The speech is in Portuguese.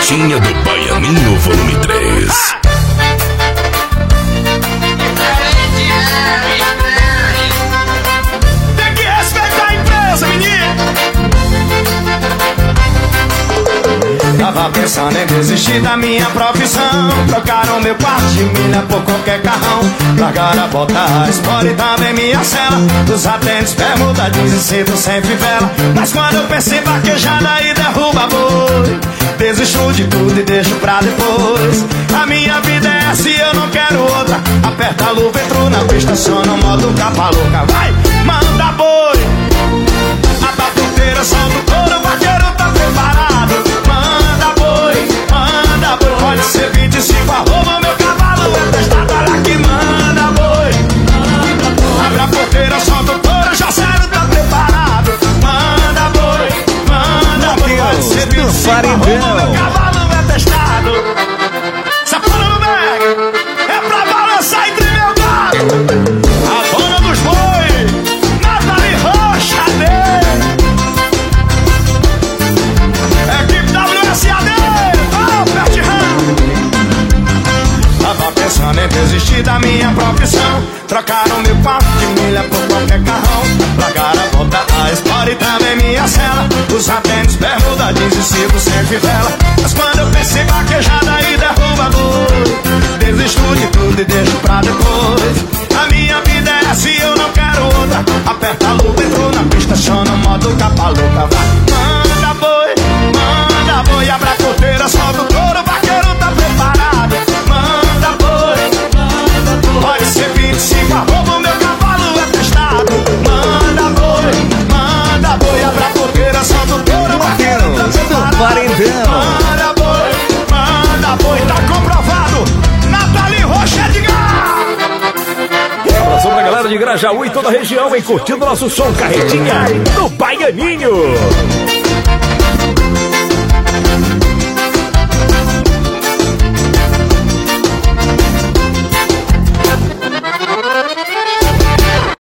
Carretinha do Baianinho Volume 3. Tem que respeitar a empresa, menino. Tava pensando em desistir da minha profissão. Trocaram meu quarto de milha por qualquer carrão. Largaram a bota, a Sport e também minha cela. Dos atentes, bermuda, jeans e cinto sem fivela. Mas quando eu pensei vaquejada aí derruba boi, desisto de tudo e deixo pra depois. A minha vida é essa e eu não quero outra. Aperta a luva, entro na pista, só no modo capa louca. Vai, manda boi. A batuteira, solta o couro, o vaqueiro tá preparado. Manda boi, pode ser 25 arroba, meu cavalo é testado, olha que manda boi. Abre a porteira, solta o couro, já sério tá preparado. Manda boi, pode ser 25 arroba, meu cavalo é testado. Sapana no bag, é pra balançar entre meu gado. A dona dos boi, Nathalie Rocha dele. Equipe WSAD, tava pensando em desistir da minha profissão. Trocaram meu quarto de milha por qualquer carrão. Largaram a volta, a Sport e também minha cela. Os tênis, bermuda, jeans e cinto sem fivela. Mas quando eu pensei vaquejada aí derruba boi, desisto de tudo e deixo pra depois. A minha vida é essa e eu não quero outra. Aperta a luva, entro na pista, só no modo capa louca. Vai, manda boi, abre a porteira, solta o couro, o vaqueiro tá preparado. Manda boi, pode ser 25 arroba, o meu cavalo é testado. Manda boi, abre a porteira, solta o couro, o vaqueiro tá preparado. Manda boi, tá comprovado. Nathalie Rocha Edgar. Abração pra galera de Grajaú e toda a região, vem curtindo nosso som Carretinha do Baianinho.